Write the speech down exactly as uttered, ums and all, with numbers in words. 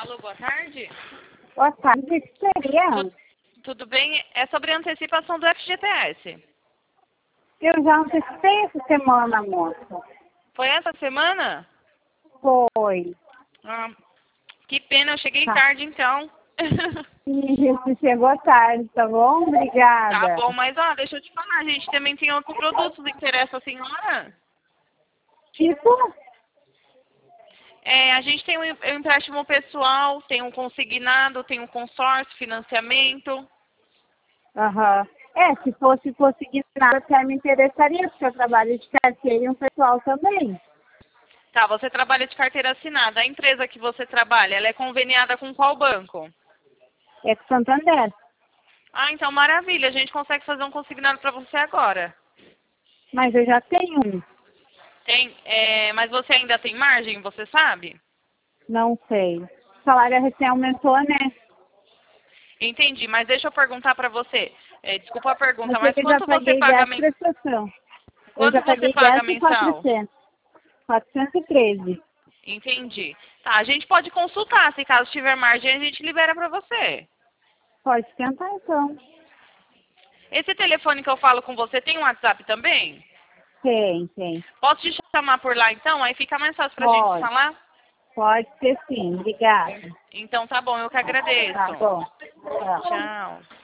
Alô, boa tarde. Boa tarde, o que seria? Tu, tudo bem? É sobre a antecipação do F G T S. Eu já antecipei essa semana, moça. Foi essa semana? Foi. Ah, que pena, eu cheguei Tá. tarde então. Isso, chegou tarde, tá bom? Obrigada. Tá bom, mas ó, deixa eu te falar, a gente também tem outros produtos que interessam a senhora. Tipo? É, a gente tem o o empréstimo pessoal, tem um consignado, tem um consórcio, financiamento. Aham. É, se fosse conseguir nada, até me interessaria, porque eu trabalho de carteira e um pessoal também. Tá, você trabalha de carteira assinada. A empresa que você trabalha, ela é conveniada com qual banco? É com Santander. Ah, então maravilha, a gente consegue fazer um consignado para você agora. Mas eu já tenho um. Tem, é, mas você ainda tem margem, você sabe? Não sei. O salário recém aumentou, né? Entendi, mas deixa eu perguntar para você. É, desculpa a pergunta, Mas mas eu já quanto você paguei paga dez men... prestação. Eu quanto já você paguei paga dez e mensal? quatrocentos. quatrocentos e treze. Entendi. Tá, a gente pode consultar, se caso tiver margem, a gente libera para você. Pode tentar então. Esse telefone que eu falo com você tem um WhatsApp também? Tem, tem. Posso te chamar por lá então? Aí fica mais fácil pra gente Pode. falar? Pode ser sim. Obrigada. Então tá bom, eu que agradeço. Tá bom. Tchau. Tchau.